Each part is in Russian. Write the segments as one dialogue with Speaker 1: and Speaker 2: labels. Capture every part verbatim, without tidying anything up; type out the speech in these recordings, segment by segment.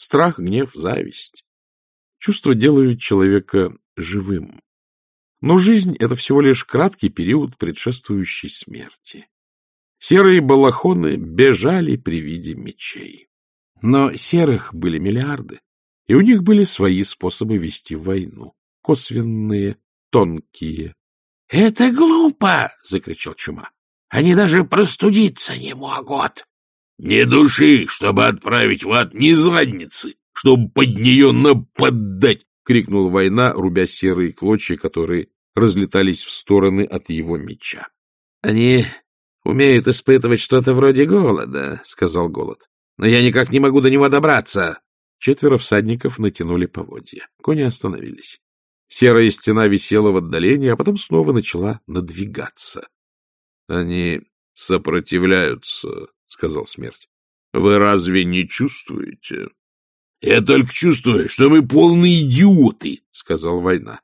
Speaker 1: Страх, гнев, зависть. Чувства делают человека живым. Но жизнь — это всего лишь краткий период, предшествующий смерти. Серые балахоны бежали при виде мечей. Но серых были миллиарды, и у них были свои способы вести войну. Косвенные, тонкие. — Это глупо! — закричал Чума. — Они даже простудиться не могут.
Speaker 2: — Не души, чтобы отправить в ад, ни задницы, чтобы под нее нападать! — крикнул Война, рубя серые клочья, которые разлетались в стороны от его меча.
Speaker 1: — Они умеют испытывать что-то вроде голода, — сказал Голод. — Но я никак не могу до него добраться. Четверо всадников натянули поводья. Кони остановились. Серая стена висела в отдалении, а потом снова начала надвигаться. — Они сопротивляются, — сказал Смерть. — Вы разве не чувствуете?
Speaker 2: — Я только чувствую, что мы полные идиоты, — сказал Война.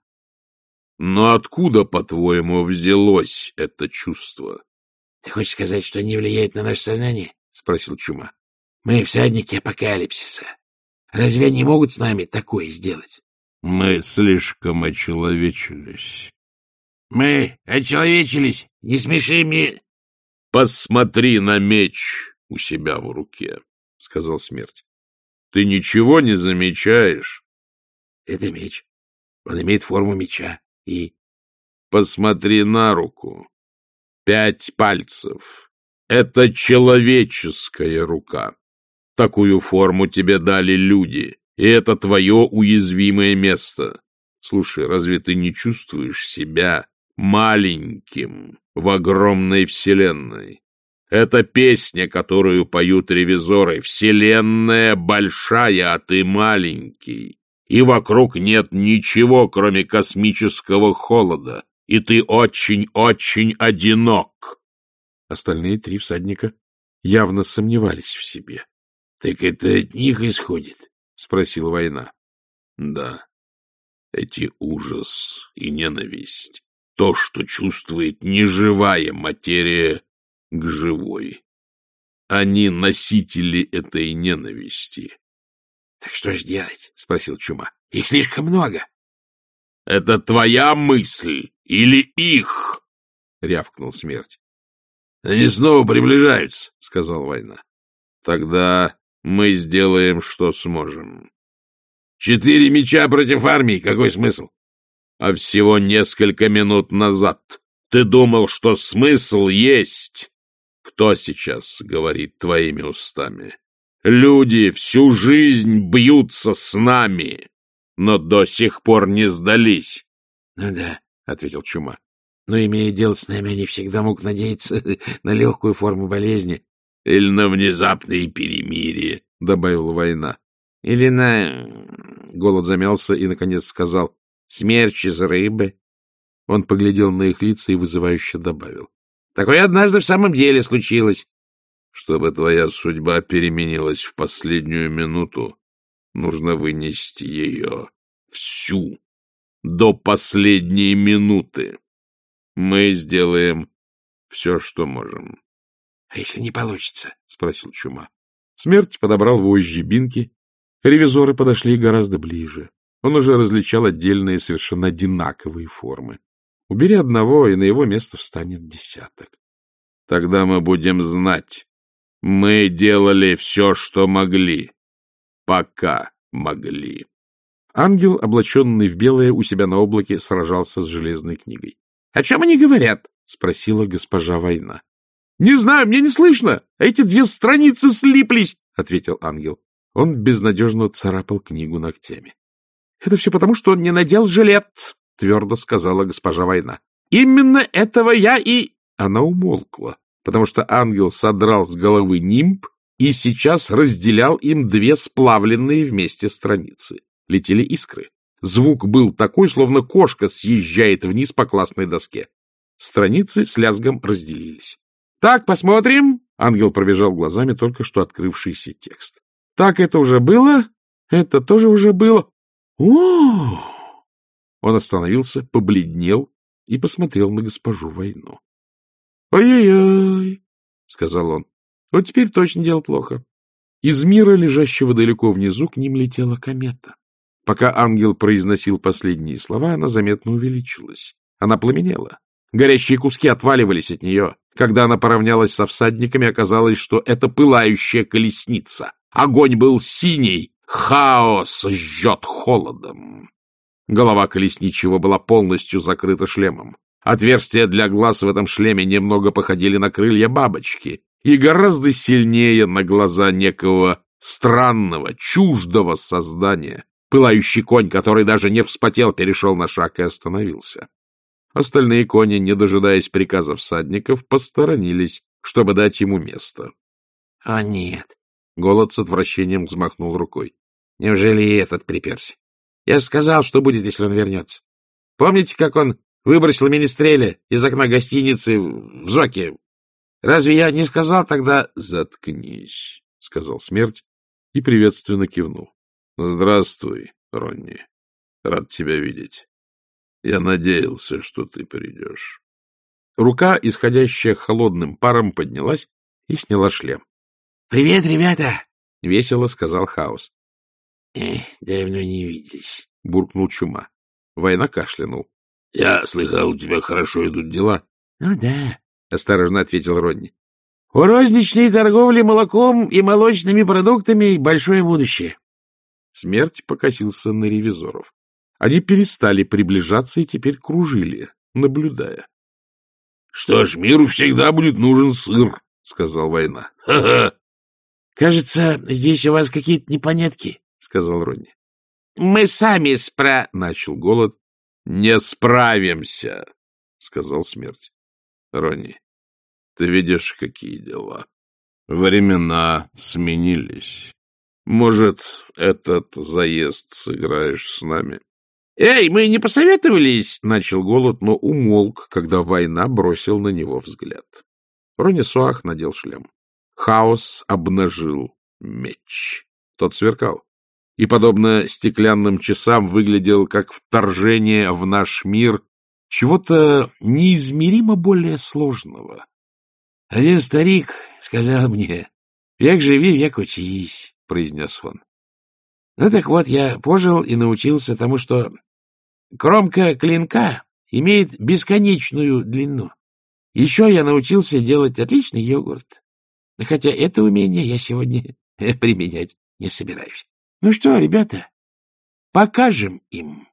Speaker 1: — Но откуда, по-твоему, взялось это чувство? — Ты хочешь сказать, что они влияют на наше сознание? — спросил Чума. — Мы всадники апокалипсиса. Разве они могут с нами такое сделать?
Speaker 2: — Мы слишком очеловечились.
Speaker 1: — Мы очеловечились? Не смеши мне.
Speaker 2: — Посмотри на меч у себя в руке, — сказал Смерть. — Ты ничего не замечаешь?
Speaker 1: — Это меч. Он имеет форму меча. И...
Speaker 2: — Посмотри на руку. Пять пальцев. Это человеческая рука. Такую форму тебе дали люди, и это твое уязвимое место. Слушай, разве ты не чувствуешь себя маленьким в огромной вселенной? Это песня, которую поют ревизоры. Вселенная большая, а ты маленький. И вокруг нет ничего, кроме космического холода. И ты очень-очень одинок. Остальные три всадника явно сомневались в себе. — Так это от них исходит? — спросил Война. — Да. Эти ужас и ненависть. То, что чувствует неживая материя к живой. Они носители этой ненависти. — Так что ж делать? — спросил Чума. — Их слишком много. — Это твоя мысль или их? — рявкнул Смерть. — Они снова приближаются, — сказал Война. — Тогда мы сделаем, что сможем. — Четыре меча против армии. Какой смысл? — А всего несколько минут назад ты думал, что смысл есть? Кто сейчас говорит твоими устами? Люди всю жизнь бьются с нами, но до сих пор не сдались. — Ну да, — ответил Чума. — Но, имея дело с нами, они всегда могут надеяться на легкую форму болезни. — Или на внезапное перемирие, — добавила Война. — Или на... Голод замялся и, наконец, сказал: — Смерч из рыбы. Он поглядел на их лица и вызывающе добавил: — Такое однажды в самом деле случилось. — Чтобы твоя судьба переменилась в последнюю минуту, нужно вынести ее всю, до последней минуты. Мы сделаем все, что можем. — А если не получится? — спросил Чума. Смерть подобрал вожжи бинки. Ревизоры подошли гораздо ближе. Он уже различал отдельные, совершенно одинаковые формы. Убери одного, и на его место встанет десяток. Тогда мы будем знать. Мы делали все, что могли. Пока могли. Ангел, облаченный в белое, у себя на облаке сражался с железной книгой. — О чем они говорят? — спросила госпожа Война. — Не знаю, мне не слышно. Эти две страницы слиплись, — ответил ангел. Он безнадежно царапал книгу ногтями. — Это все потому, что он не надел жилет, — твердо сказала госпожа Война. — Именно этого я и... Она умолкла, потому что ангел содрал с головы нимб и сейчас разделял им две сплавленные вместе страницы. Летели искры. Звук был такой, словно кошка съезжает вниз по классной доске. Страницы с лязгом разделились. — Так, посмотрим. Ангел пробежал глазами только что открывшийся текст. — Так, это уже было? Это тоже уже было? О! Он остановился, побледнел и посмотрел на госпожу Войну. — Ой-ой-ой, — сказал он, — вот теперь точно дело плохо.
Speaker 1: Из мира, лежащего далеко внизу, к ним летела комета. Пока ангел произносил последние слова, она заметно увеличилась. Она пламенела. Горящие куски отваливались от нее. Когда она поравнялась со всадниками, оказалось, что это пылающая колесница. Огонь был синий, хаос жжет холодом. Голова колесничего была полностью закрыта шлемом. Отверстия для глаз в этом шлеме немного походили на крылья бабочки и гораздо сильнее на глаза некого странного, чуждого создания. Пылающий конь, который даже не вспотел, перешел на шаг и остановился. Остальные кони, не дожидаясь приказа всадников, посторонились, чтобы дать ему место. — О, нет! — Голод с отвращением взмахнул рукой. — Неужели и этот приперся? Я же сказал, что будет, если он вернется. Помните, как он выбросил министреля из окна гостиницы в Зоке? Разве я не сказал тогда... — Заткнись, — сказал смерть и приветственно кивнул. — Здравствуй, Ронни. Рад тебя видеть. Я надеялся, что ты придешь. Рука, исходящая холодным паром, поднялась и сняла шлем. — Привет, ребята! — весело сказал Хаос. — Эх, давно не виделись, — буркнул Чума. Война кашлянул. — Я слыхал, у тебя хорошо идут дела. — Ну да, — осторожно ответил Ронни. — У розничной торговли молоком и молочными продуктами большое будущее. Смерть покосился на ревизоров. Они перестали приближаться и теперь кружили, наблюдая. — Что ж, миру всегда будет нужен сыр, — сказал Война. — Ха-ха! — Кажется, здесь у вас какие-то непонятки, — сказал Ронни. — Мы сами спра... — начал Голод. — Не справимся, — сказал Смерть. — Ронни, ты видишь, какие дела. Времена сменились. Может, этот заезд сыграешь с нами? — Эй, мы не посоветовались, — начал Голод, но умолк, когда Война бросил на него взгляд. Ронни Суах надел шлем. Хаос обнажил меч. Тот сверкал. И, подобно стеклянным часам, выглядел как вторжение в наш мир чего-то неизмеримо более сложного. — Один старик сказал мне: «Век живи, век учись», — произнес он. Ну так вот, я пожил и научился тому, что кромка клинка имеет бесконечную длину. Еще я научился делать отличный йогурт. Хотя это умение я сегодня применять не собираюсь. Ну что, ребята, покажем им.